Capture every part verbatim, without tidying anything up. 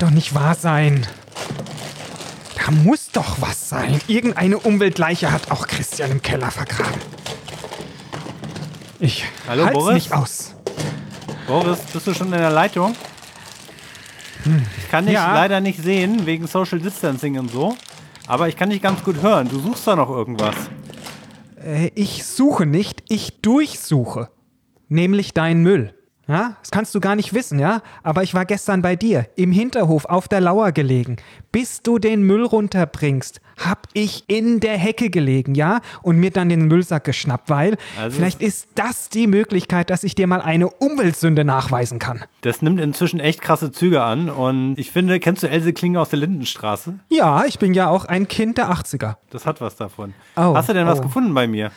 doch nicht wahr sein. Da muss doch was sein. Irgendeine Umweltleiche hat auch Christian im Keller vergraben. Ich Hallo, halt's Boris? nicht aus. Boris, bist du schon in der Leitung? Ich kann dich Ja. leider nicht sehen, wegen Social Distancing und so. Aber ich kann dich ganz gut hören. Du suchst da noch irgendwas. Äh, ich suche nicht, ich durchsuche. Nämlich deinen Müll. Ja, das kannst du gar nicht wissen, ja? Aber ich war gestern bei dir, im Hinterhof, auf der Lauer gelegen. Bis du den Müll runterbringst, hab ich in der Hecke gelegen, ja? Und mir dann den Müllsack geschnappt, weil Also vielleicht ist das die Möglichkeit, dass ich dir mal eine Umweltsünde nachweisen kann. Das nimmt inzwischen echt krasse Züge an. Und ich finde, kennst du Else Klinger aus der Lindenstraße? Ja, ich bin ja auch ein Kind der achtziger. Das hat was davon. Oh, Hast du denn was oh. gefunden bei mir?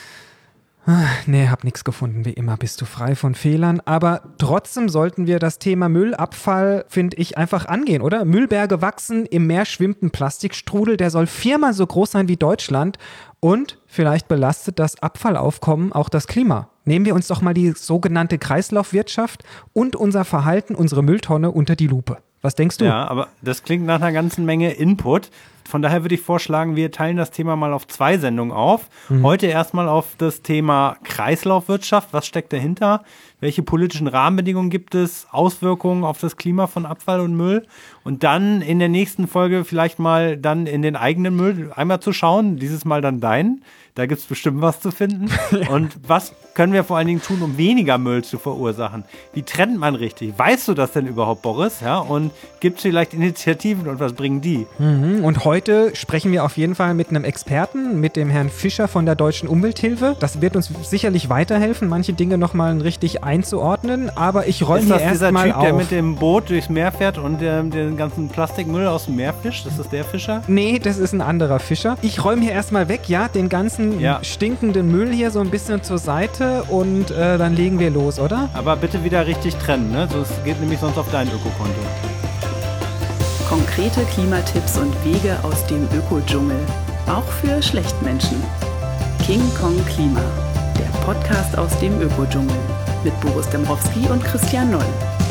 Nee, hab nichts gefunden. Wie immer bist du frei von Fehlern. Aber trotzdem sollten wir das Thema Müllabfall, finde ich, einfach angehen, oder? Müllberge wachsen, im Meer schwimmt ein Plastikstrudel, der soll viermal so groß sein wie Deutschland. Und vielleicht belastet das Abfallaufkommen auch das Klima. Nehmen wir uns doch mal die sogenannte Kreislaufwirtschaft und unser Verhalten, unsere Mülltonne unter die Lupe. Was denkst du? Ja, aber das klingt nach einer ganzen Menge Input. Von daher würde ich vorschlagen, wir teilen das Thema mal auf zwei Sendungen auf. Mhm. Heute erstmal auf das Thema Kreislaufwirtschaft. Was steckt dahinter? Welche politischen Rahmenbedingungen gibt es? Auswirkungen auf das Klima von Abfall und Müll? Und dann in der nächsten Folge vielleicht mal dann in den eigenen Müll einmal zu schauen. Dieses Mal dann deinen. Da gibt es bestimmt was zu finden. Und was können wir vor allen Dingen tun, um weniger Müll zu verursachen? Wie trennt man richtig? Weißt du das denn überhaupt, Boris? Ja? Und gibt es vielleicht Initiativen und was bringen die? Mhm. Und heute sprechen wir auf jeden Fall mit einem Experten, mit dem Herrn Fischer von der Deutschen Umwelthilfe. Das wird uns sicherlich weiterhelfen, manche Dinge nochmal richtig einzuordnen. Aber ich räume hier erstmal auf. Ist das dieser Typ, der mit dem Boot durchs Meer fährt und der, den ganzen Plastikmüll aus dem Meer fischt? Ist das der Fischer? Nee, das ist ein anderer Fischer. Ich räume hier erstmal weg, ja, den ganzen Ja. stinkenden Müll hier so ein bisschen zur Seite und äh, dann legen wir los, oder? Aber bitte wieder richtig trennen, ne? So, es geht nämlich sonst auf dein Ökokonto. Konkrete Klimatipps und Wege aus dem Ökodschungel. Auch für Schlechtmenschen. King Kong Klima. Der Podcast aus dem Ökodschungel. Mit Boris Dembrowski und Christian Noll.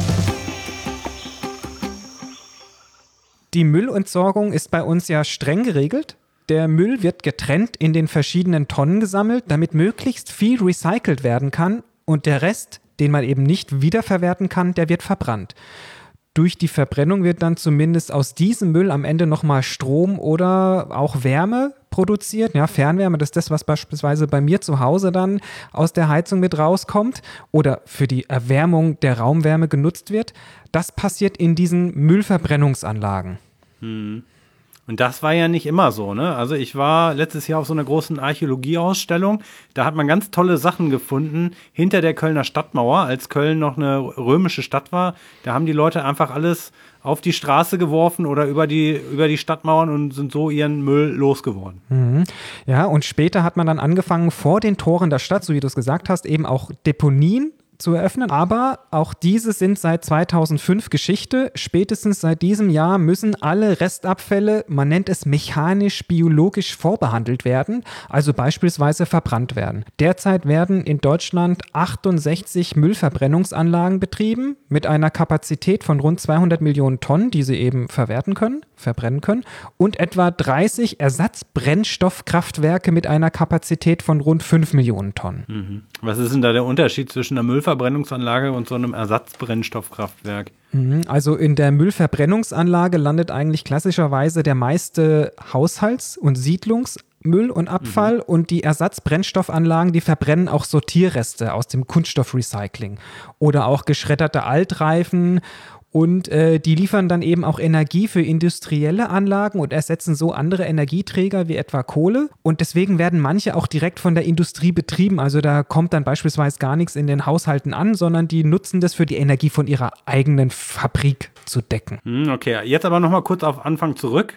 Die Müllentsorgung ist bei uns ja streng geregelt. Der Müll wird getrennt in den verschiedenen Tonnen gesammelt, damit möglichst viel recycelt werden kann und der Rest, den man eben nicht wiederverwerten kann, der wird verbrannt. Durch die Verbrennung wird dann zumindest aus diesem Müll am Ende nochmal Strom oder auch Wärme produziert. Ja, Fernwärme, das ist das, was beispielsweise bei mir zu Hause dann aus der Heizung mit rauskommt oder für die Erwärmung der Raumwärme genutzt wird. Das passiert in diesen Müllverbrennungsanlagen. Hm. Und das war ja nicht immer so, ne? Also ich war letztes Jahr auf so einer großen Archäologieausstellung. Da hat man ganz tolle Sachen gefunden hinter der Kölner Stadtmauer, als Köln noch eine römische Stadt war. Da haben die Leute einfach alles auf die Straße geworfen oder über die, über die Stadtmauern und sind so ihren Müll losgeworden. Mhm. Ja, und später hat man dann angefangen, vor den Toren der Stadt, so wie du es gesagt hast, eben auch Deponien zu eröffnen. Aber auch diese sind seit zweitausendfünf Geschichte. Spätestens seit diesem Jahr müssen alle Restabfälle, man nennt es mechanisch-biologisch vorbehandelt werden, also beispielsweise verbrannt werden. Derzeit werden in Deutschland achtundsechzig Müllverbrennungsanlagen betrieben mit einer Kapazität von rund zweihundert Millionen Tonnen, die sie eben verwerten können, verbrennen können, und etwa dreißig Ersatzbrennstoffkraftwerke mit einer Kapazität von rund fünf Millionen Tonnen. Mhm. Was ist denn da der Unterschied zwischen einer Müllverbrennungsanlage und so einem Ersatzbrennstoffkraftwerk? Also in der Müllverbrennungsanlage landet eigentlich klassischerweise der meiste Haushalts- und Siedlungsmüll und Abfall, mhm. und die Ersatzbrennstoffanlagen, die verbrennen auch Sortierreste aus dem Kunststoffrecycling oder auch geschredderte Altreifen. Und äh, die liefern dann eben auch Energie für industrielle Anlagen und ersetzen so andere Energieträger wie etwa Kohle. Und deswegen werden manche auch direkt von der Industrie betrieben. Also da kommt dann beispielsweise gar nichts in den Haushalten an, sondern die nutzen das für die Energie von ihrer eigenen Fabrik zu decken. Hm, okay, jetzt aber nochmal kurz auf Anfang zurück.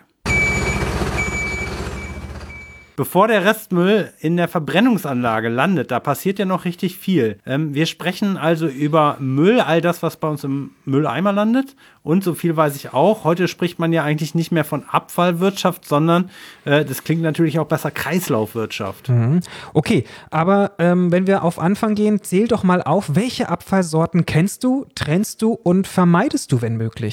Bevor der Restmüll in der Verbrennungsanlage landet, da passiert ja noch richtig viel. Ähm, wir sprechen also über Müll, all das, was bei uns im Mülleimer landet. Und so viel weiß ich auch, heute spricht man ja eigentlich nicht mehr von Abfallwirtschaft, sondern, äh, das klingt natürlich auch besser, Kreislaufwirtschaft. Mhm. Okay, aber ähm, wenn wir auf Anfang gehen, zähl doch mal auf, welche Abfallsorten kennst du, trennst du und vermeidest du, wenn möglich?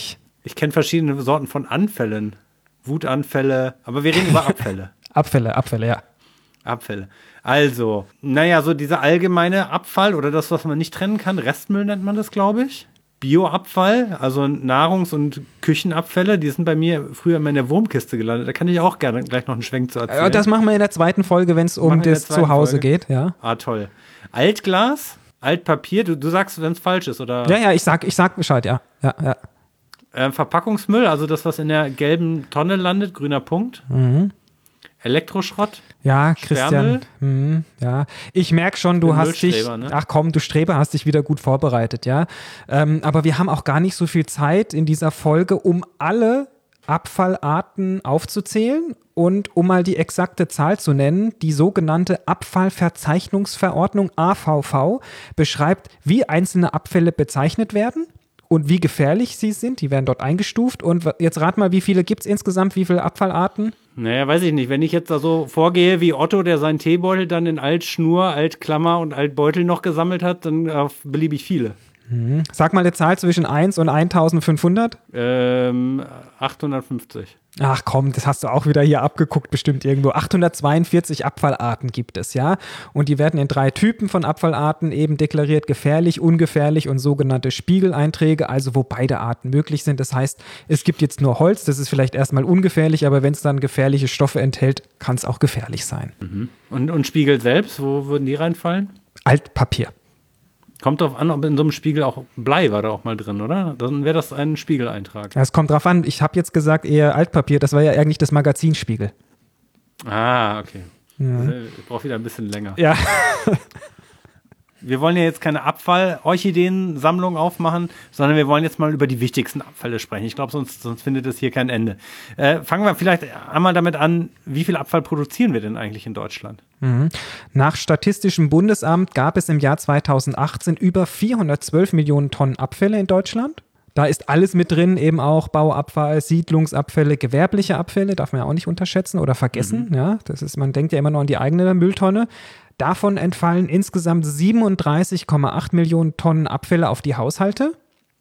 Ich kenne verschiedene Sorten von Anfällen. Wutanfälle, aber wir reden über Abfälle. Abfälle, Abfälle, ja. Abfälle. Also, naja, so dieser allgemeine Abfall oder das, was man nicht trennen kann, Restmüll nennt man das, glaube ich. Bioabfall, also Nahrungs- und Küchenabfälle, die sind bei mir früher immer in der Wurmkiste gelandet. Da kann ich auch gerne gleich noch einen Schwenk zu erzählen. Das machen wir in der zweiten Folge, wenn es um das Zuhause Folge. geht. Ja. Ah, toll. Altglas, Altpapier, du, du sagst, wenn es falsch ist, oder? Ja, ja, ich sag, ich sag Bescheid, ja. ja, ja. Äh, Verpackungsmüll, also das, was in der gelben Tonne landet, grüner Punkt. Mhm. Elektroschrott. Ja, Christian. Mhm, ja, ich merke schon, du hast dich. Ne? Ach komm, du Streber, hast dich wieder gut vorbereitet, ja. Ähm, aber wir haben auch gar nicht so viel Zeit in dieser Folge, um alle Abfallarten aufzuzählen und um mal die exakte Zahl zu nennen. Die sogenannte Abfallverzeichnungsverordnung A V V beschreibt, wie einzelne Abfälle bezeichnet werden und wie gefährlich sie sind. Die werden dort eingestuft. Und jetzt rat mal, wie viele gibt es insgesamt, wie viele Abfallarten? Naja, weiß ich nicht. Wenn ich jetzt da so vorgehe wie Otto, der seinen Teebeutel dann in Altschnur, Altklammer und Altbeutel noch gesammelt hat, dann äh, beliebig viele. Mhm. Sag mal eine Zahl zwischen eins und eintausendfünfhundert. Ähm, achthundertfünfzig. Ach komm, das hast du auch wieder hier abgeguckt, bestimmt irgendwo. achthundertzweiundvierzig Abfallarten gibt es, ja. Und die werden in drei Typen von Abfallarten eben deklariert: gefährlich, ungefährlich und sogenannte Spiegeleinträge, also wo beide Arten möglich sind. Das heißt, es gibt jetzt nur Holz, das ist vielleicht erstmal ungefährlich, aber wenn es dann gefährliche Stoffe enthält, kann es auch gefährlich sein. Mhm. Und, und Spiegel selbst, wo würden die reinfallen? Altpapier. Kommt drauf an, ob in so einem Spiegel auch Blei war da auch mal drin, oder? Dann wäre das ein Spiegeleintrag. Ja, es kommt drauf an. Ich habe jetzt gesagt eher Altpapier. Das war ja eigentlich das Magazinspiegel. Ah, okay. Ja. Ich brauche wieder ein bisschen länger. Ja. Wir wollen ja jetzt keine Abfall-Orchideen-Sammlung aufmachen, sondern wir wollen jetzt mal über die wichtigsten Abfälle sprechen. Ich glaube, sonst, sonst findet es hier kein Ende. Äh, fangen wir vielleicht einmal damit an, wie viel Abfall produzieren wir denn eigentlich in Deutschland? Mhm. Nach Statistischem Bundesamt gab es im Jahr zweitausendachtzehn über vierhundertzwölf Millionen Tonnen Abfälle in Deutschland. Da ist alles mit drin, eben auch Bauabfall, Siedlungsabfälle, gewerbliche Abfälle, darf man ja auch nicht unterschätzen oder vergessen. Mhm. Ja, das ist, man denkt ja immer nur an die eigene Mülltonne. Davon entfallen insgesamt siebenunddreißig Komma acht Millionen Tonnen Abfälle auf die Haushalte.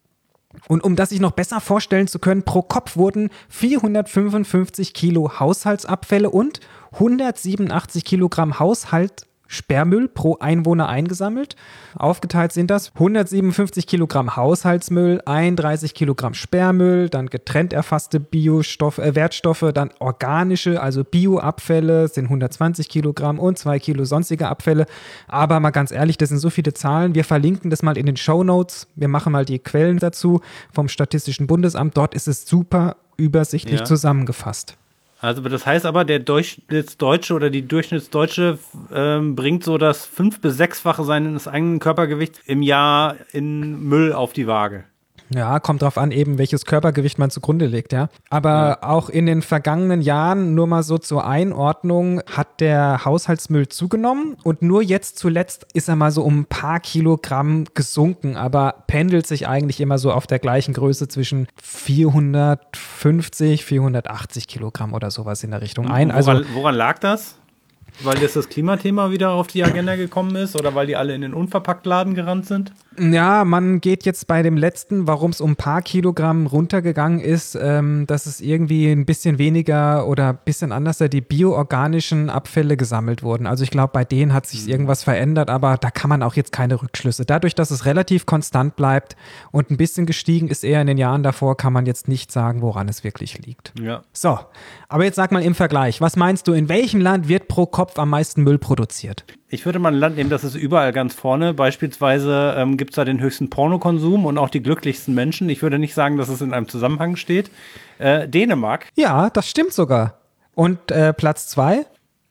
Und um das sich noch besser vorstellen zu können, pro Kopf wurden vierhundertfünfundfünfzig Kilo Haushaltsabfälle und hundertsiebenundachtzig Kilogramm Haushaltssperrmüll pro Einwohner eingesammelt. Aufgeteilt sind das hundertsiebenundfünfzig Kilogramm Haushaltsmüll, einunddreißig Kilogramm Sperrmüll, dann getrennt erfasste Biostoff, äh, Wertstoffe, dann organische, also Bioabfälle sind hundertzwanzig Kilogramm und zwei Kilo sonstige Abfälle. Aber mal ganz ehrlich, das sind so viele Zahlen. Wir verlinken das mal in den Shownotes. Wir machen mal die Quellen dazu vom Statistischen Bundesamt. Dort ist es super übersichtlich ja. zusammengefasst. Also das heißt aber, der Durchschnittsdeutsche oder die Durchschnittsdeutsche ähm, bringt so das fünf- bis sechsfache seines eigenen Körpergewichts im Jahr in Müll auf die Waage. Ja, kommt drauf an, eben welches Körpergewicht man zugrunde legt, ja. Aber ja. auch in den vergangenen Jahren, nur mal so zur Einordnung, hat der Haushaltsmüll zugenommen und nur jetzt zuletzt ist er mal so um ein paar Kilogramm gesunken, aber pendelt sich eigentlich immer so auf der gleichen Größe zwischen vierhundertfünfzig, vierhundertachtzig Kilogramm oder sowas in der Richtung ein. Woran, also, woran lag das? Weil jetzt das Klimathema wieder auf die Agenda gekommen ist oder weil die alle in den Unverpacktladen gerannt sind? Ja, man geht jetzt bei dem letzten, warum es um ein paar Kilogramm runtergegangen ist, ähm, dass es irgendwie ein bisschen weniger oder ein bisschen anders die bioorganischen Abfälle gesammelt wurden. Also ich glaube, bei denen hat sich irgendwas verändert, aber da kann man auch jetzt keine Rückschlüsse. Dadurch, dass es relativ konstant bleibt und ein bisschen gestiegen ist eher in den Jahren davor, kann man jetzt nicht sagen, woran es wirklich liegt. Ja. So, aber jetzt sag mal im Vergleich, was meinst du, in welchem Land wird pro Kopf am meisten Müll produziert? Ich würde mal ein Land nehmen, das ist überall ganz vorne. Beispielsweise ähm, gibt es da den höchsten Pornokonsum und auch die glücklichsten Menschen. Ich würde nicht sagen, dass es in einem Zusammenhang steht. Äh, Dänemark. Ja, das stimmt sogar. Und äh, Platz zwei?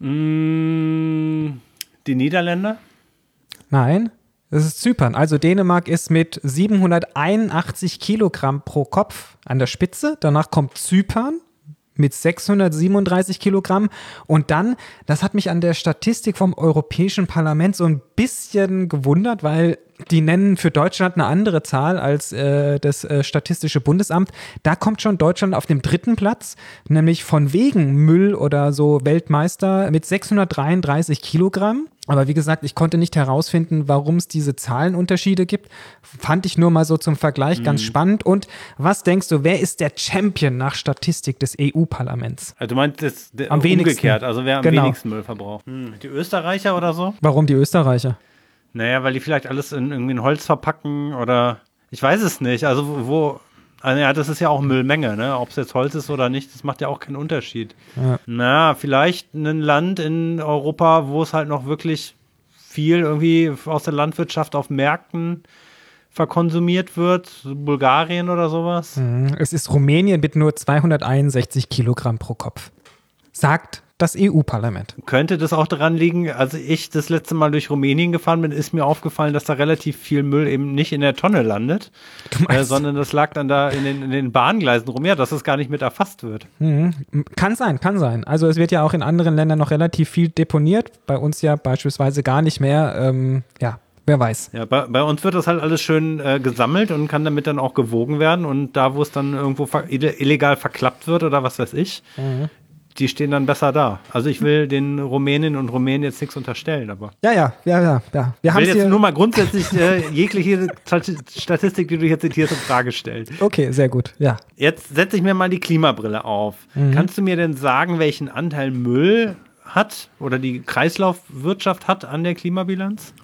Mm, die Niederländer? Nein, das ist Zypern. Also Dänemark ist mit siebenhunderteinundachtzig Kilogramm pro Kopf an der Spitze. Danach kommt Zypern mit sechshundertsiebenunddreißig Kilogramm. Und dann, das hat mich an der Statistik vom Europäischen Parlament so ein bisschen gewundert, weil die nennen für Deutschland eine andere Zahl als äh, das äh, Statistische Bundesamt. Da kommt schon Deutschland auf dem dritten Platz, nämlich von wegen Müll oder so Weltmeister mit sechshundertdreiunddreißig Kilogramm. Aber wie gesagt, ich konnte nicht herausfinden, warum es diese Zahlenunterschiede gibt. Fand ich nur mal so zum Vergleich mhm. ganz spannend. Und was denkst du, wer ist der Champion nach Statistik des E U-Parlaments? Also du meinst das, der, am umgekehrt, wenigsten. also wer am genau. wenigsten Müll verbraucht? Hm. Die Österreicher oder so? Warum die Österreicher? Naja, weil die vielleicht alles in irgendwie in Holz verpacken oder ich weiß es nicht. Also wo, also ja, das ist ja auch Müllmenge, ne? Ob es jetzt Holz ist oder nicht, das macht ja auch keinen Unterschied. Ja. Na, vielleicht ein Land in Europa, wo es halt noch wirklich viel irgendwie aus der Landwirtschaft auf Märkten verkonsumiert wird, Bulgarien oder sowas. Es ist Rumänien mit nur zweihunderteinundsechzig Kilogramm pro Kopf. Sagt das E U-Parlament. Könnte das auch daran liegen, als ich das letzte Mal durch Rumänien gefahren bin, ist mir aufgefallen, dass da relativ viel Müll eben nicht in der Tonne landet, äh, sondern das lag dann da in den, in den Bahngleisen rum, ja, dass es gar nicht mit erfasst wird. Mhm. Kann sein, kann sein. Also es wird ja auch in anderen Ländern noch relativ viel deponiert, bei uns ja beispielsweise gar nicht mehr, ähm, ja. Wer weiß. Ja, bei, bei uns wird das halt alles schön äh, gesammelt und kann damit dann auch gewogen werden. Und da, wo es dann irgendwo ver- illegal verklappt wird oder was weiß ich, mhm. die stehen dann besser da. Also ich will den Rumäninnen und Rumänen jetzt nichts unterstellen, aber. Ja, ja, ja, ja. ja. Wir ich will jetzt nur mal grundsätzlich äh, jegliche Statistik, die du hier zitierst, in Frage stellen. Okay, sehr gut, ja. Jetzt setze ich mir mal die Klimabrille auf. Mhm. Kannst du mir denn sagen, welchen Anteil Müll hat oder die Kreislaufwirtschaft hat an der Klimabilanz?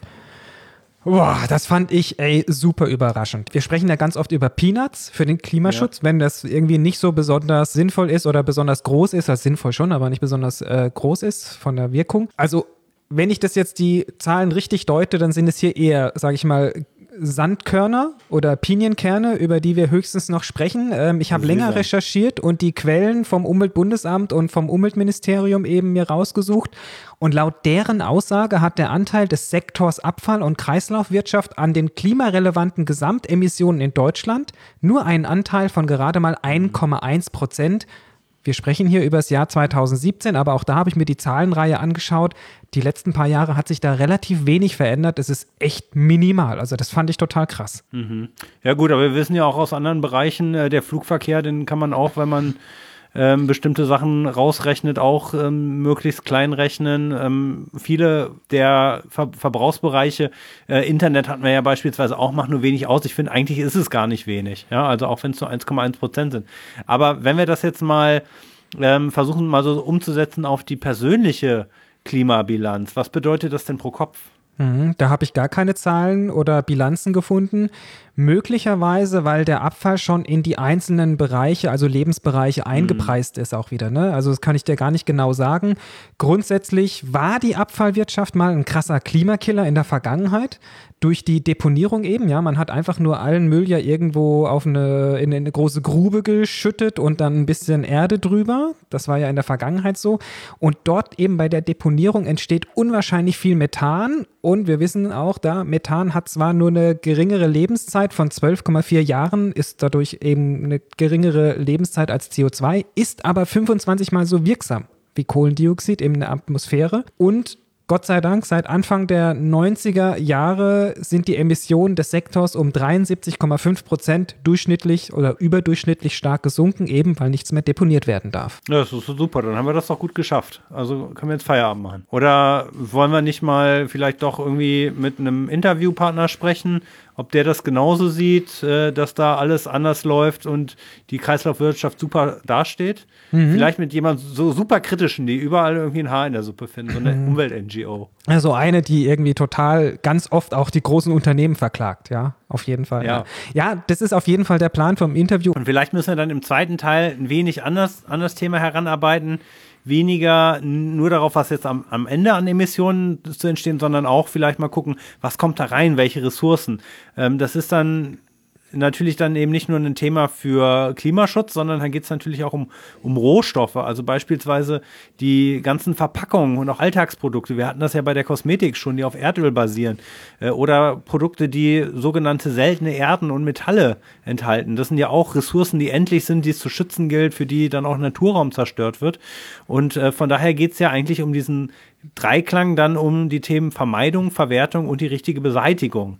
Boah, das fand ich, ey, super überraschend. Wir sprechen ja ganz oft über Peanuts für den Klimaschutz, ja. wenn das irgendwie nicht so besonders sinnvoll ist oder besonders groß ist, also sinnvoll schon, aber nicht besonders äh, groß ist von der Wirkung. Also, wenn ich das jetzt die Zahlen richtig deute, dann sind es hier eher, sage ich mal, Sandkörner oder Pinienkerne, über die wir höchstens noch sprechen. Ähm, ich habe länger recherchiert und die Quellen vom Umweltbundesamt und vom Umweltministerium eben mir rausgesucht. Und laut deren Aussage hat der Anteil des Sektors Abfall- und Kreislaufwirtschaft an den klimarelevanten Gesamtemissionen in Deutschland nur einen Anteil von gerade mal eins Komma eins Prozent. Wir sprechen hier über das Jahr zweitausendsiebzehn, aber auch da habe ich mir die Zahlenreihe angeschaut. Die letzten paar Jahre hat sich da relativ wenig verändert. Es ist echt minimal. Also das fand ich total krass. Mhm. Ja gut, aber wir wissen ja auch aus anderen Bereichen, äh, der Flugverkehr, den kann man auch, wenn man ähm, bestimmte Sachen rausrechnet, auch ähm, möglichst klein rechnen. Ähm, viele der Ver- Verbrauchsbereiche, äh, Internet hatten wir ja beispielsweise auch, macht nur wenig aus. Ich finde, eigentlich ist es gar nicht wenig. Ja, also auch wenn es nur eins Komma eins Prozent sind. Aber wenn wir das jetzt mal ähm, versuchen, mal so umzusetzen auf die persönliche Klimabilanz, was bedeutet das denn pro Kopf? Mhm, da habe ich gar keine Zahlen oder Bilanzen gefunden. Möglicherweise, weil der Abfall schon in die einzelnen Bereiche, also Lebensbereiche, eingepreist mhm. ist auch wieder. Ne? Also das kann ich dir gar nicht genau sagen. Grundsätzlich war die Abfallwirtschaft mal ein krasser Klimakiller in der Vergangenheit. Durch die Deponierung eben, ja, man hat einfach nur allen Müll ja irgendwo auf eine, in eine große Grube geschüttet und dann ein bisschen Erde drüber. Das war ja in der Vergangenheit so. Und dort eben bei der Deponierung entsteht unwahrscheinlich viel Methan. Und wir wissen auch da, Methan hat zwar nur eine geringere Lebenszeit von zwölf Komma vier Jahren, ist dadurch eben eine geringere Lebenszeit als C O zwei, ist aber fünfundzwanzig Mal so wirksam wie Kohlendioxid in der Atmosphäre. Und Gott sei Dank, seit Anfang der neunziger Jahre sind die Emissionen des Sektors um dreiundsiebzig Komma fünf Prozent durchschnittlich oder überdurchschnittlich stark gesunken, eben weil nichts mehr deponiert werden darf. Ja, das ist super, dann haben wir das doch gut geschafft. Also können wir jetzt Feierabend machen. Oder wollen wir nicht mal vielleicht doch irgendwie mit einem Interviewpartner sprechen, ob der das genauso sieht, äh, dass da alles anders läuft und die Kreislaufwirtschaft super dasteht? Mhm. Vielleicht mit jemandem so super kritischen, die überall irgendwie ein Haar in der Suppe finden, so eine mhm. Umwelt-N G O. Also eine, die irgendwie total ganz oft auch die großen Unternehmen verklagt, ja, auf jeden Fall. Ja, ja. ja das ist auf jeden Fall der Plan vom Interview. Und vielleicht müssen wir dann im zweiten Teil ein wenig anders an das Thema heranarbeiten, weniger nur darauf, was jetzt am, am Ende an Emissionen zu entstehen, sondern auch vielleicht mal gucken, was kommt da rein, welche Ressourcen. Ähm, das ist dann natürlich dann eben nicht nur ein Thema für Klimaschutz, sondern dann geht es natürlich auch um, um Rohstoffe, also beispielsweise die ganzen Verpackungen und auch Alltagsprodukte. Wir hatten das ja bei der Kosmetik schon, die auf Erdöl basieren, äh, oder Produkte, die sogenannte seltene Erden und Metalle enthalten. Das sind ja auch Ressourcen, die endlich sind, die es zu schützen gilt, für die dann auch Naturraum zerstört wird. Und äh, von daher geht es ja eigentlich um diesen Dreiklang dann um die Themen Vermeidung, Verwertung und die richtige Beseitigung.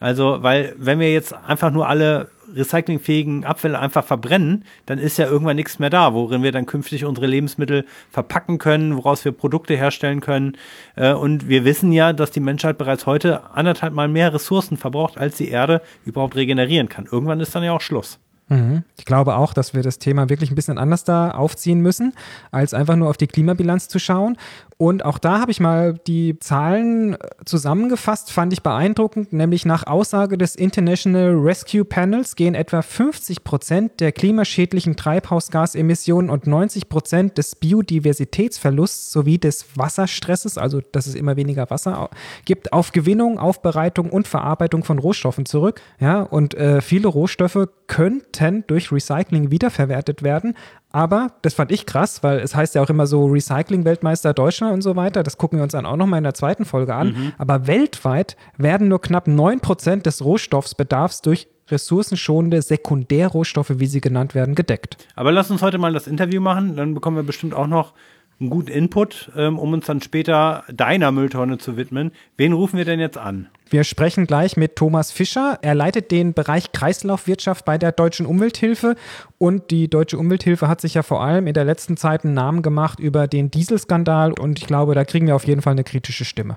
Also, weil wenn wir jetzt einfach nur alle recyclingfähigen Abfälle einfach verbrennen, dann ist ja irgendwann nichts mehr da, worin wir dann künftig unsere Lebensmittel verpacken können, woraus wir Produkte herstellen können. Und wir wissen ja, dass die Menschheit bereits heute anderthalb Mal mehr Ressourcen verbraucht, als die Erde überhaupt regenerieren kann. Irgendwann ist dann ja auch Schluss. Ich glaube auch, dass wir das Thema wirklich ein bisschen anders da aufziehen müssen, als einfach nur auf die Klimabilanz zu schauen. Und auch da habe ich mal die Zahlen zusammengefasst, fand ich beeindruckend, nämlich nach Aussage des International Rescue Panels gehen etwa fünfzig Prozent der klimaschädlichen Treibhausgasemissionen und neunzig Prozent des Biodiversitätsverlusts sowie des Wasserstresses, also dass es immer weniger Wasser gibt, auf Gewinnung, Aufbereitung und Verarbeitung von Rohstoffen zurück. Ja, und äh, viele Rohstoffe könnten durch Recycling wiederverwertet werden. Aber das fand ich krass, weil es heißt ja auch immer so Recycling-Weltmeister Deutschland und so weiter. Das gucken wir uns dann auch nochmal in der zweiten Folge an. Mhm. Aber weltweit werden nur knapp neun Prozent des Rohstoffsbedarfs durch ressourcenschonende Sekundärrohstoffe, wie sie genannt werden, gedeckt. Aber lass uns heute mal das Interview machen. Dann bekommen wir bestimmt auch noch einen guten Input, ähm, um uns dann später deiner Mülltonne zu widmen. Wen rufen wir denn jetzt an? Wir sprechen gleich mit Thomas Fischer. Er leitet den Bereich Kreislaufwirtschaft bei der Deutschen Umwelthilfe. Und die Deutsche Umwelthilfe hat sich ja vor allem in der letzten Zeit einen Namen gemacht über den Dieselskandal. Und ich glaube, da kriegen wir auf jeden Fall eine kritische Stimme.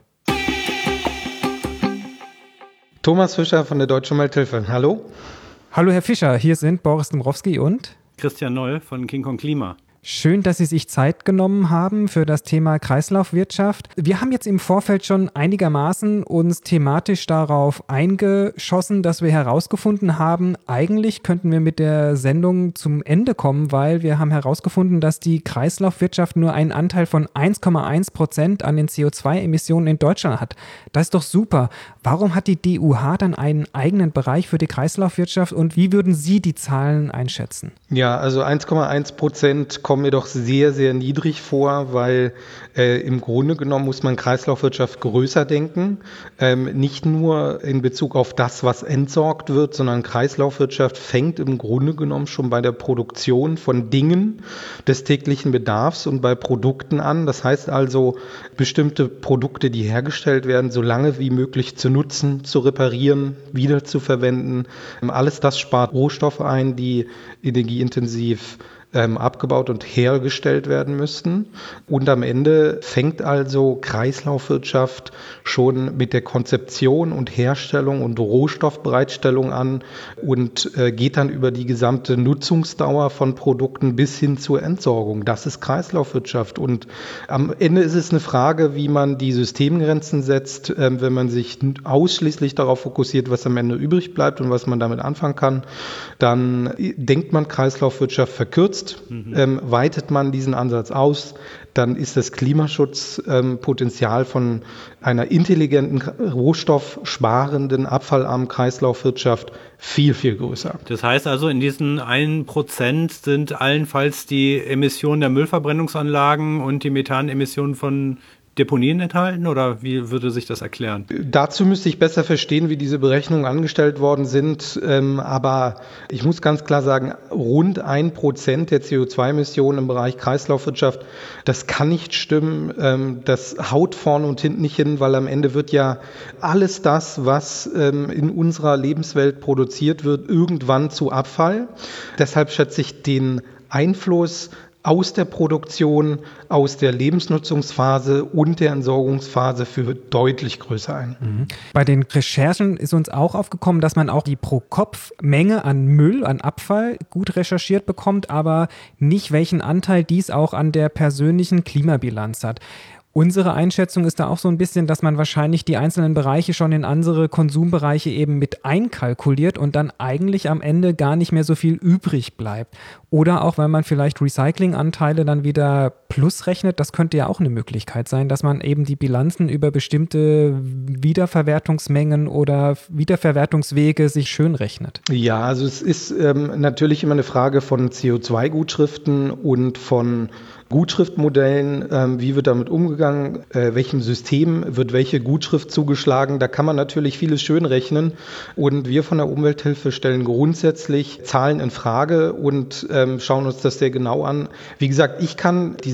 Thomas Fischer von der Deutschen Umwelthilfe. Hallo. Hallo Herr Fischer, hier sind Boris Dombrowski und Christian Noll von King Kong Klima. Schön, dass Sie sich Zeit genommen haben für das Thema Kreislaufwirtschaft. Wir haben jetzt im Vorfeld schon einigermaßen uns thematisch darauf eingeschossen, dass wir herausgefunden haben, eigentlich könnten wir mit der Sendung zum Ende kommen, weil wir haben herausgefunden, dass die Kreislaufwirtschaft nur einen Anteil von eins Komma eins Prozent an den C O zwei Emissionen in Deutschland hat. Das ist doch super. Warum hat die D U H dann einen eigenen Bereich für die Kreislaufwirtschaft und wie würden Sie die Zahlen einschätzen? Ja, also eins Komma eins Prozent kommt mir doch sehr, sehr niedrig vor, weil äh, im Grunde genommen muss man Kreislaufwirtschaft größer denken. Ähm, nicht nur in Bezug auf das, was entsorgt wird, sondern Kreislaufwirtschaft fängt im Grunde genommen schon bei der Produktion von Dingen des täglichen Bedarfs und bei Produkten an. Das heißt also, bestimmte Produkte, die hergestellt werden, so lange wie möglich zu nutzen, zu reparieren, wieder zu verwenden. Alles das spart Rohstoffe ein, die energieintensiv ähm, abgebaut und hergestellt werden müssten. Und am Ende fängt also Kreislaufwirtschaft schon mit der Konzeption und Herstellung und Rohstoffbereitstellung an und äh, geht dann über die gesamte Nutzungsdauer von Produkten bis hin zur Entsorgung. Das ist Kreislaufwirtschaft. Und am Ende ist es eine Frage, wie man die Systemgrenzen setzt, äh, wenn man sich ausschließlich darauf fokussiert, was am Ende übrig bleibt und was man damit anfangen kann, dann denkt man Kreislaufwirtschaft verkürzt, mhm. ähm, weitet man diesen Ansatz aus, dann ist das Klimaschutzpotenzial ähm, von einer intelligenten, rohstoffsparenden, abfallarmen Kreislaufwirtschaft viel, viel größer. Das heißt also, in diesen ein Prozent sind allenfalls die Emissionen der Müllverbrennungsanlagen und die Methanemissionen von Deponien enthalten oder wie würde sich das erklären? Dazu müsste ich besser verstehen, wie diese Berechnungen angestellt worden sind. Ähm, aber ich muss ganz klar sagen, rund ein Prozent der C O zwei Emissionen im Bereich Kreislaufwirtschaft, das kann nicht stimmen. Ähm, das haut vorne und hinten nicht hin, weil am Ende wird ja alles das, was ähm, in unserer Lebenswelt produziert wird, irgendwann zu Abfall. Deshalb schätze ich den Einfluss aus der Produktion, aus der Lebensnutzungsphase und der Entsorgungsphase für deutlich größer ein. Mhm. Bei den Recherchen ist uns auch aufgekommen, dass man auch die Pro-Kopf-Menge an Müll, an Abfall gut recherchiert bekommt, aber nicht welchen Anteil dies auch an der persönlichen Klimabilanz hat. Unsere Einschätzung ist da auch so ein bisschen, dass man wahrscheinlich die einzelnen Bereiche schon in andere Konsumbereiche eben mit einkalkuliert und dann eigentlich am Ende gar nicht mehr so viel übrig bleibt. Oder auch, weil man vielleicht Recyclinganteile dann wieder plus rechnet, das könnte ja auch eine Möglichkeit sein, dass man eben die Bilanzen über bestimmte Wiederverwertungsmengen oder Wiederverwertungswege sich schön rechnet. Ja, also es ist ähm, natürlich immer eine Frage von C O zwei Gutschriften und von Gutschriftmodellen, ähm, wie wird damit umgegangen, äh, welchem System wird welche Gutschrift zugeschlagen. Da kann man natürlich vieles schön rechnen und wir von der Umwelthilfe stellen grundsätzlich Zahlen in Frage und ähm, schauen uns das sehr genau an. Wie gesagt, ich kann die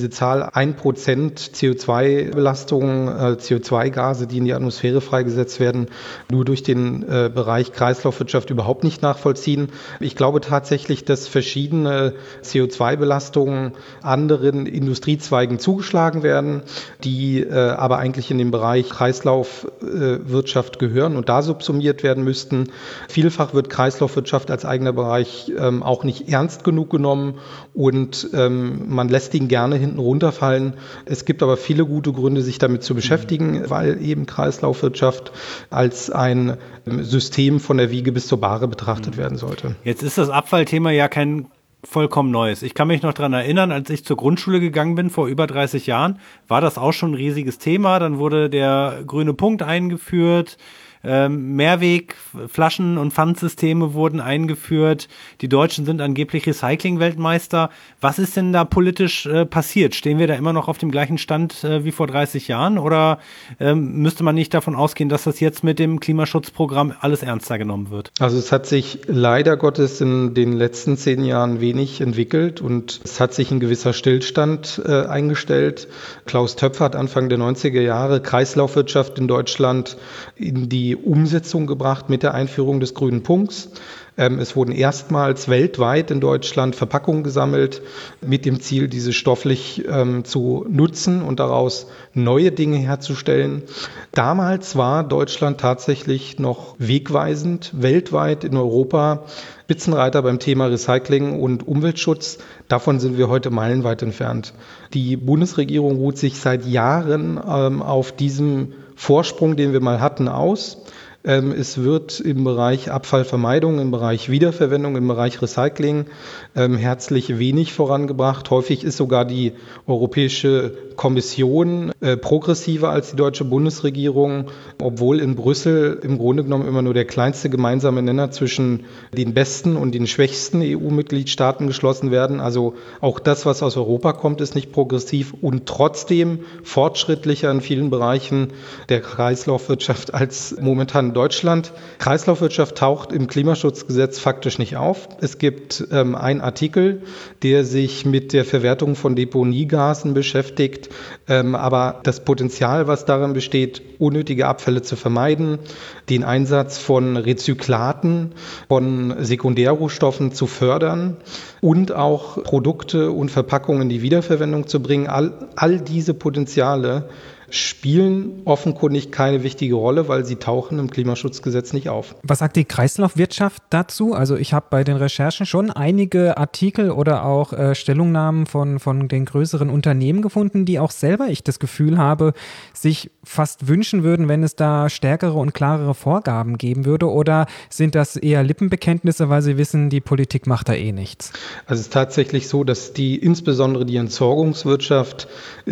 diese Zahl ein Prozent C O zwei Belastung, äh, C O zwei Gase, die in die Atmosphäre freigesetzt werden, nur durch den äh, Bereich Kreislaufwirtschaft überhaupt nicht nachvollziehen. Ich glaube tatsächlich, dass verschiedene C O zwei Belastungen anderen Industriezweigen zugeschlagen werden, die äh, aber eigentlich in den Bereich Kreislaufwirtschaft äh, gehören und da subsumiert werden müssten. Vielfach wird Kreislaufwirtschaft als eigener Bereich ähm, auch nicht ernst genug genommen und ähm, man lässt ihn gerne hinten runterfallen. Es gibt aber viele gute Gründe, sich damit zu beschäftigen, weil eben Kreislaufwirtschaft als ein System von der Wiege bis zur Bahre betrachtet werden sollte. Jetzt ist das Abfallthema ja kein vollkommen Neues. Ich kann mich noch daran erinnern, als ich zur Grundschule gegangen bin, vor über dreißig Jahren, war das auch schon ein riesiges Thema. Dann wurde der grüne Punkt eingeführt. Ähm, Mehrwegflaschen- und Pfandsysteme wurden eingeführt. Die Deutschen sind angeblich Recycling-Weltmeister. Was ist denn da politisch äh, passiert? Stehen wir da immer noch auf dem gleichen Stand äh, wie vor dreißig Jahren? Oder ähm, müsste man nicht davon ausgehen, dass das jetzt mit dem Klimaschutzprogramm alles ernster genommen wird? Also es hat sich leider Gottes in den letzten zehn Jahren wenig entwickelt und es hat sich ein gewisser Stillstand äh, eingestellt. Klaus Töpfer hat Anfang der neunziger Jahre Kreislaufwirtschaft in Deutschland in die Umsetzung gebracht mit der Einführung des grünen Punkts. Ähm, es wurden erstmals weltweit in Deutschland Verpackungen gesammelt mit dem Ziel, diese stofflich ähm, zu nutzen und daraus neue Dinge herzustellen. Damals war Deutschland tatsächlich noch wegweisend, weltweit in Europa Spitzenreiter beim Thema Recycling und Umweltschutz. Davon sind wir heute meilenweit entfernt. Die Bundesregierung ruht sich seit Jahren ähm, auf diesem Vorsprung, den wir mal hatten, aus. Ähm, es wird im Bereich Abfallvermeidung, im Bereich Wiederverwendung, im Bereich Recycling ähm, herzlich wenig vorangebracht. Häufig ist sogar die Europäische Kommission äh, progressiver als die deutsche Bundesregierung, obwohl in Brüssel im Grunde genommen immer nur der kleinste gemeinsame Nenner zwischen den besten und den schwächsten E U-Mitgliedstaaten geschlossen werden. Also auch das, was aus Europa kommt, ist nicht progressiv und trotzdem fortschrittlicher in vielen Bereichen der Kreislaufwirtschaft als momentan Deutschland. Kreislaufwirtschaft taucht im Klimaschutzgesetz faktisch nicht auf. Es gibt ähm, einen Artikel, der sich mit der Verwertung von Deponiegasen beschäftigt, ähm, aber das Potenzial, was darin besteht, unnötige Abfälle zu vermeiden, den Einsatz von Rezyklaten, von Sekundärrohstoffen zu fördern und auch Produkte und Verpackungen in die Wiederverwendung zu bringen, all, all diese Potenziale spielen offenkundig keine wichtige Rolle, weil sie tauchen im Klimaschutzgesetz nicht auf. Was sagt die Kreislaufwirtschaft dazu? Also ich habe bei den Recherchen schon einige Artikel oder auch äh, Stellungnahmen von, von den größeren Unternehmen gefunden, die auch selber, ich das Gefühl habe, sich fast wünschen würden, wenn es da stärkere und klarere Vorgaben geben würde, oder sind das eher Lippenbekenntnisse, weil sie wissen, die Politik macht da eh nichts? Also es ist tatsächlich so, dass die insbesondere die Entsorgungswirtschaft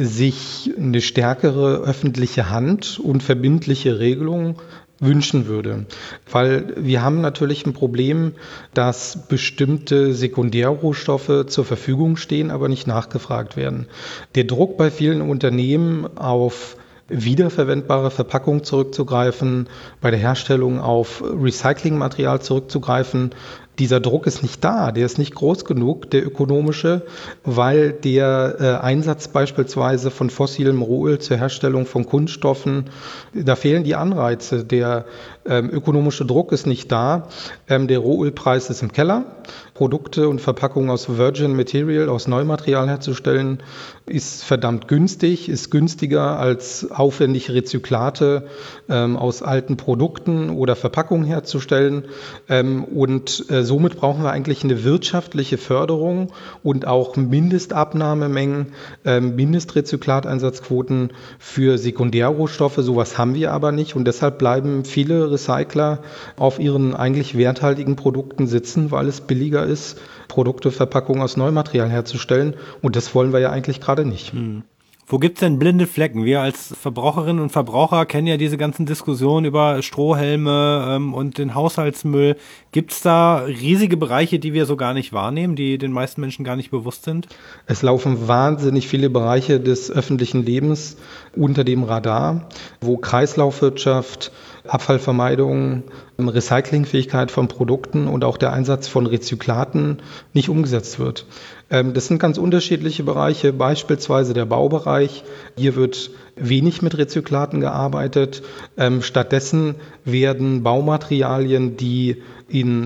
sich eine stärkere öffentliche Hand und verbindliche Regelungen wünschen würde. Weil wir haben natürlich ein Problem, dass bestimmte Sekundärrohstoffe zur Verfügung stehen, aber nicht nachgefragt werden. Der Druck bei vielen Unternehmen auf wiederverwendbare Verpackung zurückzugreifen, bei der Herstellung auf Recyclingmaterial zurückzugreifen, dieser Druck ist nicht da, der ist nicht groß genug, der ökonomische, weil der äh, Einsatz beispielsweise von fossilem Rohöl zur Herstellung von Kunststoffen, da fehlen die Anreize, der ähm, ökonomische Druck ist nicht da, ähm, der Rohölpreis ist im Keller, Produkte und Verpackungen aus Virgin Material, aus Neumaterial herzustellen, ist verdammt günstig, ist günstiger als aufwendige Rezyklate ähm, aus alten Produkten oder Verpackungen herzustellen ähm, und äh, somit brauchen wir eigentlich eine wirtschaftliche Förderung und auch Mindestabnahmemengen, äh, Mindestrezyklateinsatzquoten für Sekundärrohstoffe. Sowas haben wir aber nicht und deshalb bleiben viele Recycler auf ihren eigentlich werthaltigen Produkten sitzen, weil es billiger ist, Produkte, Verpackungen aus Neumaterial herzustellen und das wollen wir ja eigentlich gerade nicht. Hm. Wo gibt's denn blinde Flecken? Wir als Verbraucherinnen und Verbraucher kennen ja diese ganzen Diskussionen über Strohhelme ähm, und den Haushaltsmüll. Gibt's da riesige Bereiche, die wir so gar nicht wahrnehmen, die den meisten Menschen gar nicht bewusst sind? Es laufen wahnsinnig viele Bereiche des öffentlichen Lebens unter dem Radar, wo Kreislaufwirtschaft, Abfallvermeidung, Recyclingfähigkeit von Produkten und auch der Einsatz von Rezyklaten nicht umgesetzt wird. Das sind ganz unterschiedliche Bereiche, beispielsweise der Baubereich. Hier wird wenig mit Rezyklaten gearbeitet. Stattdessen werden Baumaterialien, die in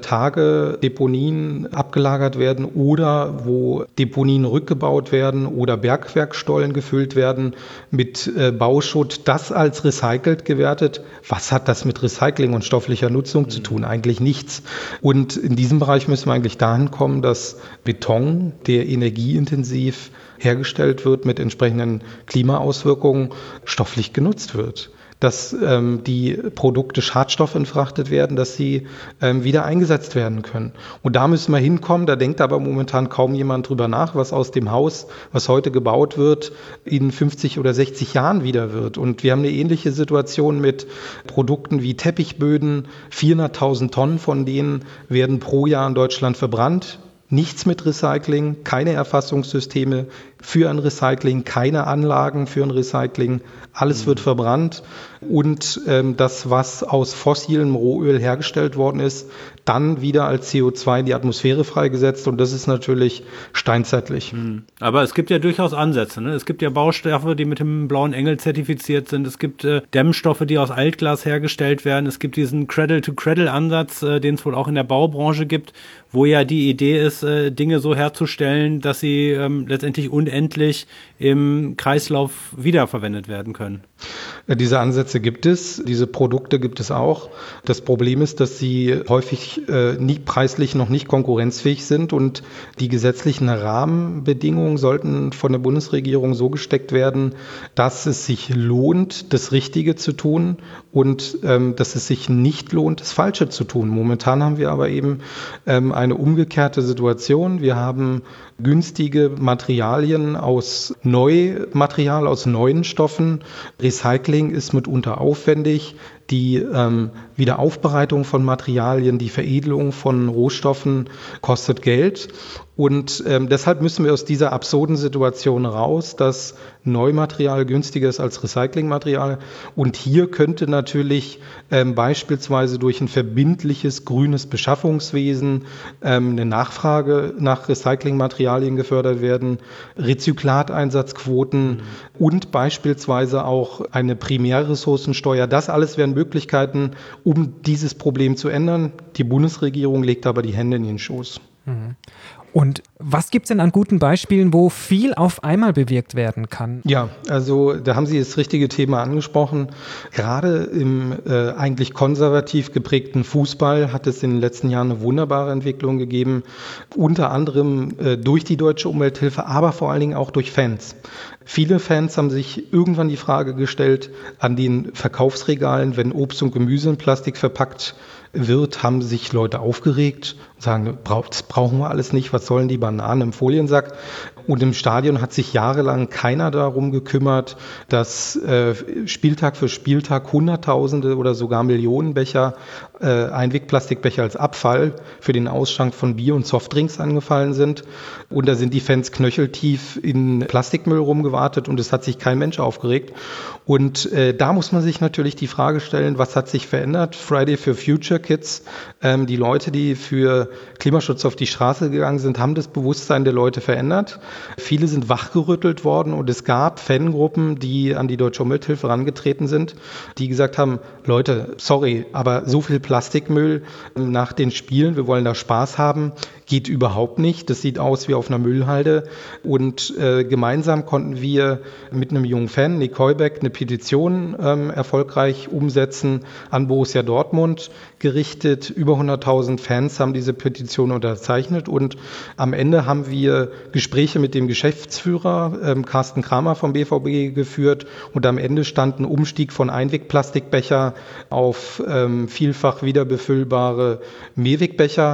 Untertage-Deponien abgelagert werden oder wo Deponien rückgebaut werden oder Bergwerkstollen gefüllt werden, mit Bauschutt, das als recycelt gewertet. Was hat das mit Recycling und stofflicher Nutzung zu tun? Eigentlich nichts. Und in diesem Bereich müssen wir eigentlich dahin kommen, dass Beton, der energieintensiv hergestellt wird mit entsprechenden Klimaauswirkungen, stofflich genutzt wird. Dass ähm, die Produkte Schadstoffe entfrachtet werden, dass sie ähm, wieder eingesetzt werden können. Und da müssen wir hinkommen, da denkt aber momentan kaum jemand drüber nach, was aus dem Haus, was heute gebaut wird, in fünfzig oder sechzig Jahren wieder wird. Und wir haben eine ähnliche Situation mit Produkten wie Teppichböden. vierhunderttausend Tonnen von denen werden pro Jahr in Deutschland verbrannt. Nichts mit Recycling, keine Erfassungssysteme für ein Recycling, keine Anlagen für ein Recycling. Alles wird verbrannt und ähm, das, was aus fossilem Rohöl hergestellt worden ist, dann wieder als C O zwei in die Atmosphäre freigesetzt und das ist natürlich steinzeitlich. Aber es gibt ja durchaus Ansätze. Ne? Es gibt ja Baustoffe, die mit dem blauen Engel zertifiziert sind. Es gibt äh, Dämmstoffe, die aus Altglas hergestellt werden. Es gibt diesen Cradle-to-Cradle-Ansatz, äh, den es wohl auch in der Baubranche gibt, wo ja die Idee ist, äh, Dinge so herzustellen, dass sie ähm, letztendlich unendlich im Kreislauf wiederverwendet werden können. Diese Ansätze gibt es, diese Produkte gibt es auch. Das Problem ist, dass sie häufig äh, nie, preislich noch nicht konkurrenzfähig sind und die gesetzlichen Rahmenbedingungen sollten von der Bundesregierung so gesteckt werden, dass es sich lohnt, das Richtige zu tun und ähm, dass es sich nicht lohnt, das Falsche zu tun. Momentan haben wir aber eben ähm, eine umgekehrte Situation. Wir haben günstige Materialien aus Neumaterial, aus neuen Stoffen. Recycling ist mitunter aufwendig. Die ähm, Wiederaufbereitung von Materialien, die Veredelung von Rohstoffen kostet Geld. Und ähm, deshalb müssen wir aus dieser absurden Situation raus, dass Neumaterial günstiger ist als Recyclingmaterial. Und hier könnte natürlich ähm, beispielsweise durch ein verbindliches grünes Beschaffungswesen ähm, eine Nachfrage nach Recyclingmaterialien gefördert werden, Rezyklateinsatzquoten mhm. und beispielsweise auch eine Primärressourcensteuer. Das alles wären Möglichkeiten, um dieses Problem zu ändern. Die Bundesregierung legt aber die Hände in den Schoß. Mhm. Und was gibt es denn an guten Beispielen, wo viel auf einmal bewirkt werden kann? Ja, also da haben Sie das richtige Thema angesprochen. Gerade im äh, eigentlich konservativ geprägten Fußball hat es in den letzten Jahren eine wunderbare Entwicklung gegeben, unter anderem äh, durch die Deutsche Umwelthilfe, aber vor allen Dingen auch durch Fans. Viele Fans haben sich irgendwann die Frage gestellt, an den Verkaufsregalen, wenn Obst und Gemüse in Plastik verpackt wird, haben sich Leute aufgeregt und sagen, das brauchen wir alles nicht, was sollen die Bananen im Foliensack? Und im Stadion hat sich jahrelang keiner darum gekümmert, dass äh, Spieltag für Spieltag Hunderttausende oder sogar Millionen Becher, äh, Einwegplastikbecher als Abfall für den Ausschank von Bier und Softdrinks angefallen sind. Und da sind die Fans knöcheltief in Plastikmüll rumgewartet und es hat sich kein Mensch aufgeregt. Und äh, da muss man sich natürlich die Frage stellen, was hat sich verändert? Friday for Future Kids, ähm, die Leute, die für Klimaschutz auf die Straße gegangen sind, haben das Bewusstsein der Leute verändert. Viele sind wachgerüttelt worden und es gab Fangruppen, die an die Deutsche Umwelthilfe herangetreten sind, die gesagt haben, Leute, sorry, aber so viel Plastikmüll nach den Spielen, wir wollen da Spaß haben, geht überhaupt nicht. Das sieht aus wie auf einer Müllhalde. Und äh, gemeinsam konnten wir mit einem jungen Fan, Nick Heubeck, eine Petition ähm, erfolgreich umsetzen an Borussia Dortmund gerichtet. Über hunderttausend Fans haben diese Petition unterzeichnet und am Ende haben wir Gespräche mit dem Geschäftsführer ähm, Carsten Kramer vom B V B geführt und am Ende stand ein Umstieg von Einwegplastikbecher auf ähm, vielfach wiederbefüllbare Mehrwegbecher.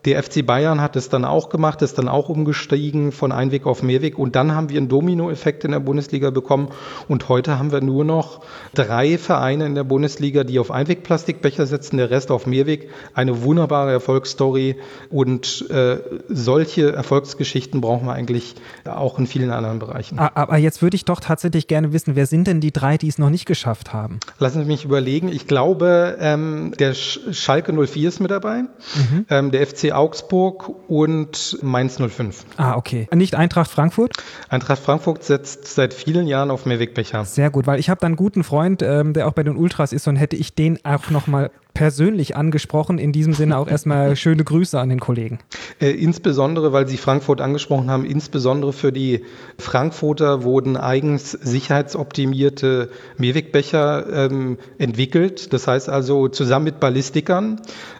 Der F C Bayern hat es dann auch gemacht, ist dann auch umgestiegen von Einweg auf Mehrweg und dann haben wir einen Dominoeffekt in der Bundesliga bekommen und heute haben wir nur noch drei Vereine in der Bundesliga, die auf Einwegplastikbecher setzen, der Rest auf Mehrweg. Eine wunderbare Erfolgsstory und äh, solche Erfolgsgeschichten brauchen wir eigentlich auch in vielen anderen Bereichen. Aber jetzt würde ich doch tatsächlich gerne wissen, wer sind denn die drei, die es noch nicht geschafft haben? Lassen Sie mich überlegen. Ich glaube, ähm, der Sch- Schalke null vier ist mit dabei, mhm. ähm, der F C Augsburg und Mainz null fünf. Ah, okay. Nicht Eintracht Frankfurt? Eintracht Frankfurt setzt seit vielen Jahren auf Mehrwegbecher. Sehr gut, weil ich habe da einen guten Freund, ähm, der auch bei den Ultras ist und hätte ich den auch nochmal persönlich angesprochen. In diesem Sinne auch erstmal schöne Grüße an den Kollegen. Äh, insbesondere, weil Sie Frankfurt angesprochen haben, insbesondere für die Frankfurter wurden eigens sicherheitsoptimierte Mehrwegbecher ähm, entwickelt. Das heißt also zusammen mit Ballistikern.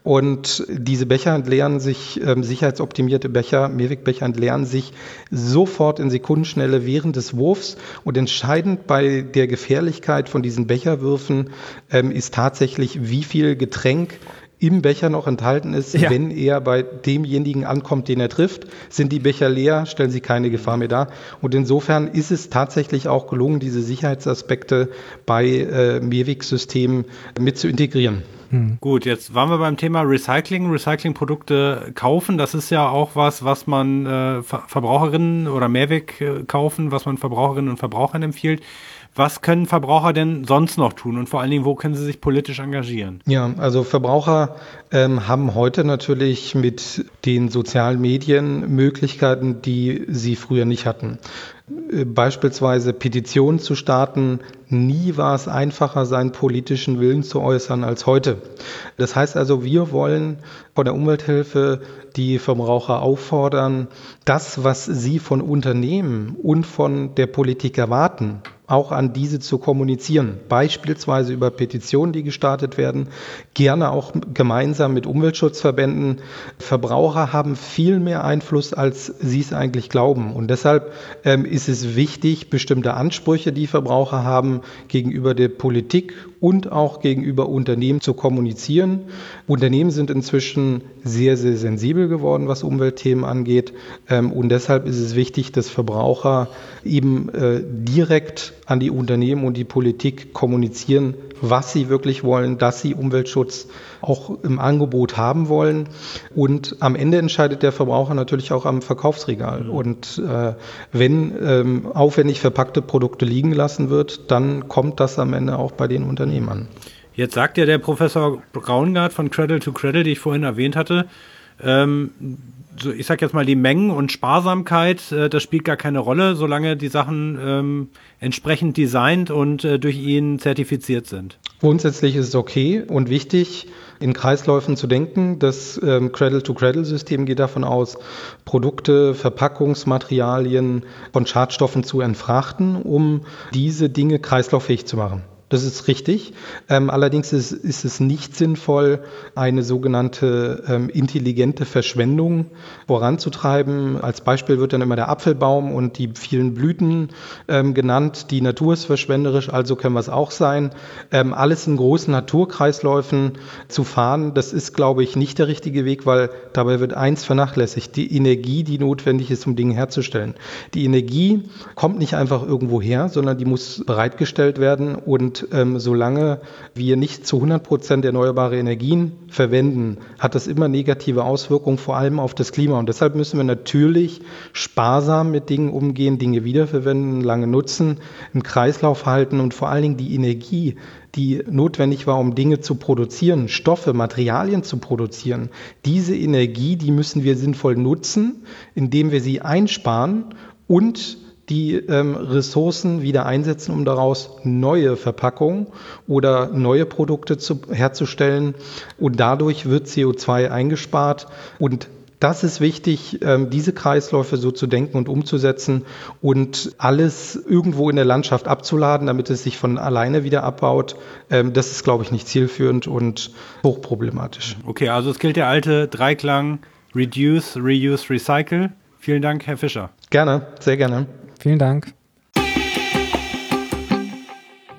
Und diese Becher entleeren sich, ähm, sicherheitsoptimierte Becher, Mehrwegbecher entleeren sich sofort in Sekundenschnelle während des Wurfs. Und entscheidend bei der Gefährlichkeit von diesen Becherwürfen ähm, ist tatsächlich, wie viel Getränk im Becher noch enthalten ist, ja. Wenn er bei demjenigen ankommt, den er trifft. Sind die Becher leer, stellen sie keine Gefahr mehr dar. Und insofern ist es tatsächlich auch gelungen, diese Sicherheitsaspekte bei äh, Mehrwegsystemen mit zu integrieren. Hm. Gut, jetzt waren wir beim Thema Recycling, Recyclingprodukte kaufen. Das ist ja auch was, was man äh, Ver- Verbraucherinnen oder Mehrweg äh, kaufen, was man Verbraucherinnen und Verbrauchern empfiehlt. Was können Verbraucher denn sonst noch tun und vor allen Dingen, wo können sie sich politisch engagieren? Ja, also Verbraucher ähm, haben heute natürlich mit den sozialen Medien Möglichkeiten, die sie früher nicht hatten. Äh, beispielsweise Petitionen zu starten. Nie war es einfacher, seinen politischen Willen zu äußern als heute. Das heißt also, wir wollen von der Umwelthilfe die Verbraucher auffordern, das, was sie von Unternehmen und von der Politik erwarten, auch an diese zu kommunizieren, beispielsweise über Petitionen, die gestartet werden, gerne auch gemeinsam mit Umweltschutzverbänden. Verbraucher haben viel mehr Einfluss, als sie es eigentlich glauben. Und deshalb ähm, ist es wichtig, bestimmte Ansprüche, die Verbraucher haben, gegenüber der Politik und auch gegenüber Unternehmen zu kommunizieren. Unternehmen sind inzwischen sehr, sehr sensibel geworden, was Umweltthemen angeht. Ähm, und deshalb ist es wichtig, dass Verbraucher eben äh, direkt an die Unternehmen und die Politik kommunizieren, was sie wirklich wollen, dass sie Umweltschutz auch im Angebot haben wollen. Und am Ende entscheidet der Verbraucher natürlich auch am Verkaufsregal. Und äh, wenn ähm, aufwendig verpackte Produkte liegen gelassen wird, dann kommt das am Ende auch bei den Unternehmen an. Jetzt sagt ja der Professor Braungart von Cradle to Cradle, die ich vorhin erwähnt hatte, ähm, so, ich sag jetzt mal, die Mengen und Sparsamkeit, äh, das spielt gar keine Rolle, solange die Sachen ähm, entsprechend designt und äh, durch ihn zertifiziert sind. Grundsätzlich ist es okay und wichtig, in Kreisläufen zu denken. Das ähm, Cradle-to-Cradle-System geht davon aus, Produkte, Verpackungsmaterialien von Schadstoffen zu entfrachten, um diese Dinge kreislauffähig zu machen. Das ist richtig. Ähm, allerdings ist, ist es nicht sinnvoll, eine sogenannte ähm, intelligente Verschwendung voranzutreiben. Als Beispiel wird dann immer der Apfelbaum und die vielen Blüten ähm, genannt. Die Natur ist verschwenderisch, also können wir es auch sein. Ähm, alles in großen Naturkreisläufen zu fahren, das ist, glaube ich, nicht der richtige Weg, weil dabei wird eins vernachlässigt: die Energie, die notwendig ist, um Dinge herzustellen. Die Energie kommt nicht einfach irgendwo her, sondern die muss bereitgestellt werden. Und ähm, solange wir nicht zu hundert Prozent erneuerbare Energien verwenden, hat das immer negative Auswirkungen, vor allem auf das Klima. Und deshalb müssen wir natürlich sparsam mit Dingen umgehen, Dinge wiederverwenden, lange nutzen, im Kreislauf halten und vor allen Dingen die Energie, die notwendig war, um Dinge zu produzieren, Stoffe, Materialien zu produzieren. Diese Energie, die müssen wir sinnvoll nutzen, indem wir sie einsparen und die ähm, Ressourcen wieder einsetzen, um daraus neue Verpackungen oder neue Produkte zu, herzustellen. Und dadurch wird C O zwei eingespart. Und das ist wichtig, ähm, diese Kreisläufe so zu denken und umzusetzen und alles irgendwo in der Landschaft abzuladen, damit es sich von alleine wieder abbaut. Ähm, das ist, glaube ich, nicht zielführend und hochproblematisch. Okay, also es gilt der alte Dreiklang Reduce, Reuse, Recycle. Vielen Dank, Herr Fischer. Gerne, sehr gerne. Vielen Dank.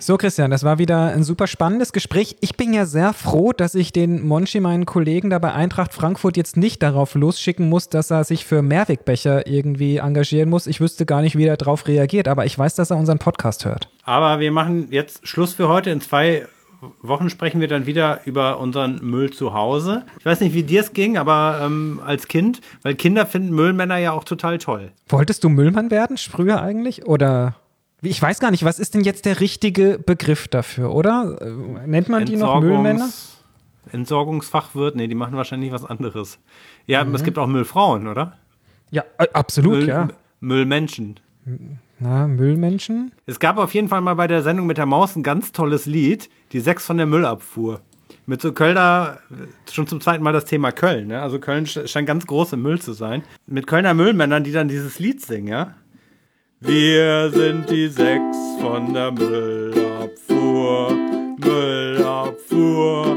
So, Christian, das war wieder ein super spannendes Gespräch. Ich bin ja sehr froh, dass ich den Monchi, meinen Kollegen da bei Eintracht Frankfurt, jetzt nicht darauf losschicken muss, dass er sich für Mehrwegbecher irgendwie engagieren muss. Ich wüsste gar nicht, wie er darauf reagiert, aber ich weiß, dass er unseren Podcast hört. Aber wir machen jetzt Schluss für heute. In zwei Wochen sprechen wir dann wieder über unseren Müll zu Hause. Ich weiß nicht, wie dir es ging, aber ähm, als Kind, weil Kinder finden Müllmänner ja auch total toll. Wolltest du Müllmann werden, früher eigentlich? Oder... Ich weiß gar nicht, was ist denn jetzt der richtige Begriff dafür, oder? Nennt man die noch Müllmänner? Entsorgungsfachwirt? Nee, die machen wahrscheinlich was anderes. Ja, mhm. Es gibt auch Müllfrauen, oder? Ja, absolut, Müll, ja. Müllmenschen. Na, Müllmenschen? Es gab auf jeden Fall mal bei der Sendung mit der Maus ein ganz tolles Lied, die Sechs von der Müllabfuhr. Mit so Kölner, schon zum zweiten Mal das Thema Köln, ne? Also Köln scheint ganz groß im Müll zu sein. Mit Kölner Müllmännern, die dann dieses Lied singen, ja? Wir sind die Sechs von der Müllabfuhr, Müllabfuhr,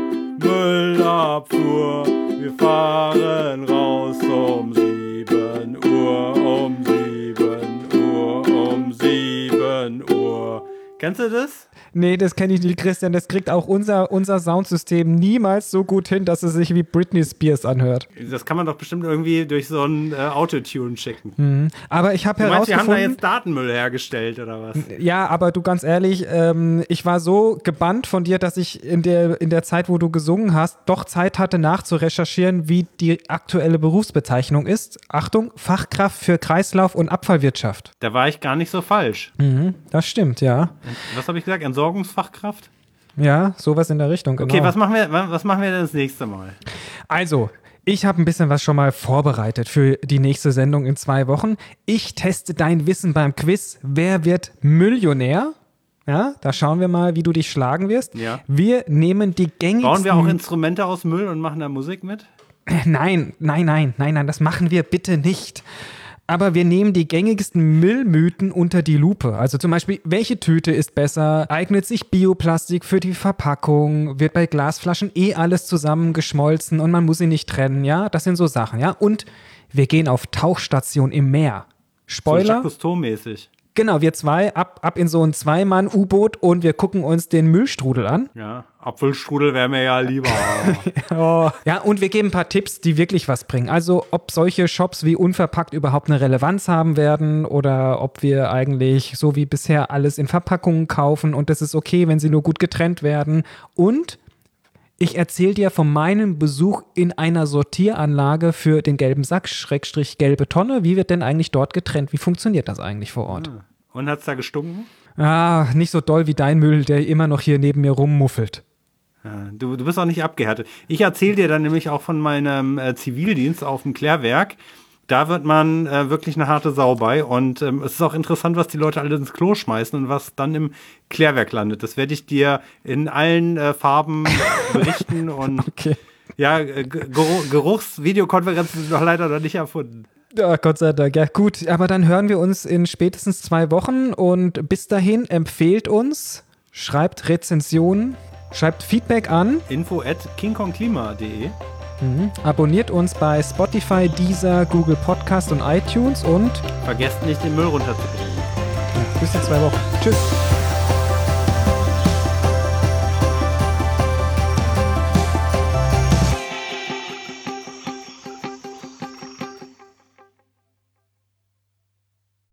Müllabfuhr. Wir fahren raus um sieben Uhr, um sieben Uhr, um sieben Uhr. Kennst du das? Nee, das kenne ich nicht, Christian. Das kriegt auch unser, unser Soundsystem niemals so gut hin, dass es sich wie Britney Spears anhört. Das kann man doch bestimmt irgendwie durch so ein äh, Autotune schicken. Mhm. Aber ich habe herausgefunden... Du meinst, wir haben da jetzt Datenmüll hergestellt, oder was? Ja, aber du, ganz ehrlich, ähm, ich war so gebannt von dir, dass ich in der, in der Zeit, wo du gesungen hast, doch Zeit hatte nachzurecherchieren, wie die aktuelle Berufsbezeichnung ist. Achtung, Fachkraft für Kreislauf- und Abfallwirtschaft. Da war ich gar nicht so falsch. Mhm, das stimmt, ja. Was habe ich gesagt? Entsorgungsfachkraft? Ja, sowas in der Richtung, genau. Okay, was machen wir, was machen wir denn das nächste Mal? Also, ich habe ein bisschen was schon mal vorbereitet für die nächste Sendung in zwei Wochen. Ich teste dein Wissen beim Quiz. Wer wird Millionär? Ja, da schauen wir mal, wie du dich schlagen wirst. Ja. Wir nehmen die gängigsten... Bauen wir auch Instrumente aus Müll und machen da Musik mit? Nein, nein, nein, nein, nein, das machen wir bitte nicht. Aber wir nehmen die gängigsten Müllmythen unter die Lupe. Also zum Beispiel, welche Tüte ist besser? Eignet sich Bioplastik für die Verpackung? Wird bei Glasflaschen eh alles zusammengeschmolzen und man muss sie nicht trennen? Ja, das sind so Sachen, ja. Und wir gehen auf Tauchstation im Meer. Spoiler. So Jacques Cousteau-mäßig. Genau, wir zwei, ab, ab in so ein Zwei-Mann-U-Boot und wir gucken uns den Müllstrudel an. Ja, Apfelstrudel wäre mir ja lieber. Oh. Ja, und wir geben ein paar Tipps, die wirklich was bringen. Also, ob solche Shops wie Unverpackt überhaupt eine Relevanz haben werden oder ob wir eigentlich so wie bisher alles in Verpackungen kaufen und das ist okay, wenn sie nur gut getrennt werden. Und ich erzähle dir von meinem Besuch in einer Sortieranlage für den gelben Sack, Schrägstrich gelbe Tonne. Wie wird denn eigentlich dort getrennt? Wie funktioniert das eigentlich vor Ort? Und hat's da gestunken? Ah, nicht so doll wie dein Müll, der immer noch hier neben mir rummuffelt. Ja, du, du bist auch nicht abgehärtet. Ich erzähle dir dann nämlich auch von meinem äh, Zivildienst auf dem Klärwerk. Da wird man äh, wirklich eine harte Sau bei und ähm, es ist auch interessant, was die Leute alle ins Klo schmeißen und was dann im Klärwerk landet. Das werde ich dir in allen äh, Farben berichten und Okay. ja, äh, Geruch, Geruchsvideokonferenzen sind noch leider noch nicht erfunden. Ja, Gott sei Dank. Ja, gut, aber dann hören wir uns in spätestens zwei Wochen und bis dahin empfehlt uns, schreibt Rezensionen, schreibt Feedback an. info at kingkongklima punkt de Mhm. Abonniert uns bei Spotify, Deezer, Google Podcast und iTunes und Vergesst nicht, den Müll runterzubringen. bis in zwei Wochen. Tschüss.